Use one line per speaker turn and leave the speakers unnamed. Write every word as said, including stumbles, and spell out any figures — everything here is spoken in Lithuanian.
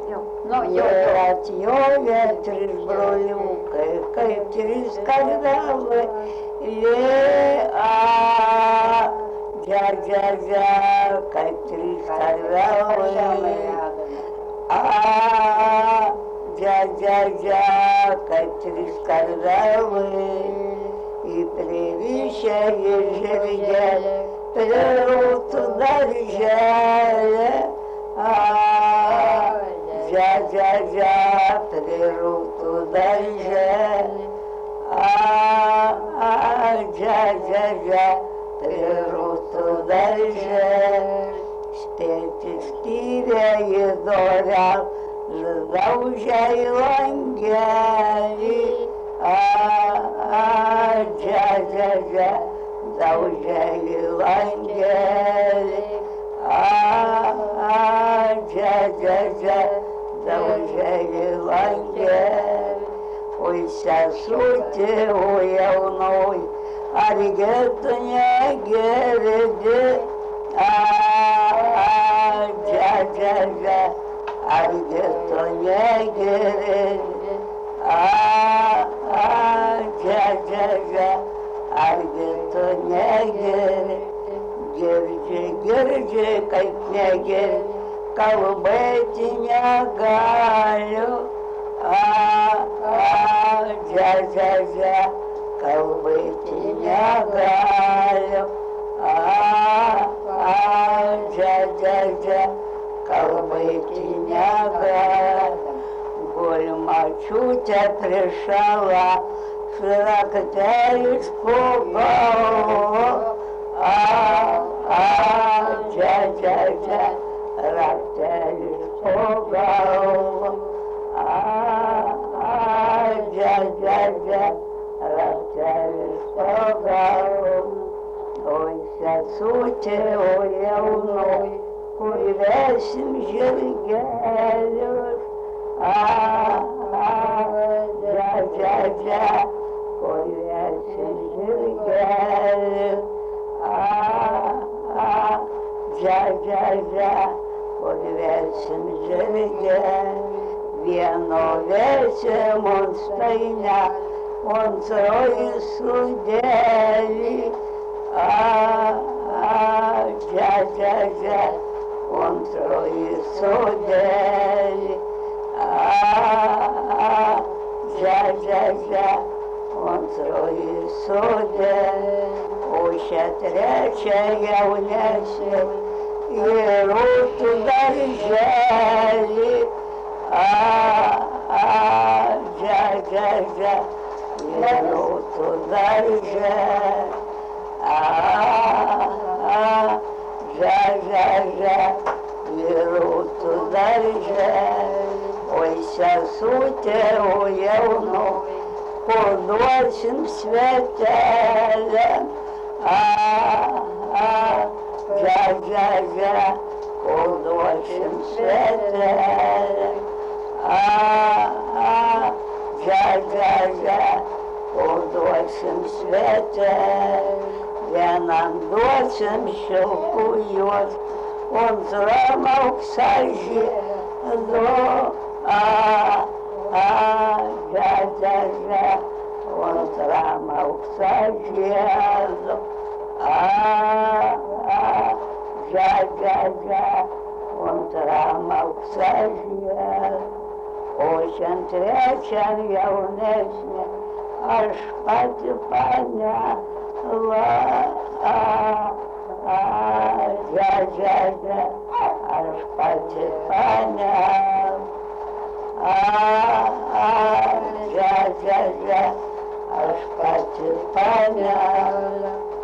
Nu, jau,
atjoja trys broliukai, kaip trys kardinalai. Le, a, džia, džia, džia, kaip trys kardinalai. A, džia, džia, džia, kaip trys kardinalai. И превыше ежели прируту даржали, а дядя прируту даржали, а дядя прируту даржали, спейте спиря и доря, заужай лангели. А, джа, джа, джа, заужали ангели. А, джа, джа, джа, заужали ангели. Ой, сосуйте, ой, явной, аригетто не гереде. А, джа, джа, джа, аригетто не гереде. А, а, джа, джа, джа, аргето негер, герже, герже, как негер, колбети не галю. А, а, джа, джа, джа, колбети не галю. А, а, джа, джа, джа, колбети не галю. Голь мачутя пришла, широкотель испугал. А, а, джа, джа, джа, рактель испугал. А, а, джа, джа, джа, рактель испугал. Ой, сосуте, ой, явной, куй весим жиргелюш. А, а, джа, джа, джа, ой, весим жиргелюш. А, а, джа, джа, джа, ой, весим жиргелюш. Вено весим он стойня, он трое судели. А, а, джа, джа, джа, он трое судели. А, а, джа, джа, джа, он трое судели. Оща тречая унесли, и руку доржали. А, а, джа, джа, джа, и руку доржали. А, а, жа, жа, жа, берут дальше. Ой, сосуте, ой, явно, художим светелем. А, а, жа, жа, жа, художим светелем. А, а, жа, жа, жа, художим светелем. Я нам дочем щелкует, он зламал к саже, до, а, а, жа, жа, жа, он зламал к саже, до, а, а, жа, жа, жа, он зламал к саже. Очень тречен я унесне, аж потепаня. Ла, а, а, жа, жа, жа, аж потепаня. А, а, жа, жа, жа, аж потепаня.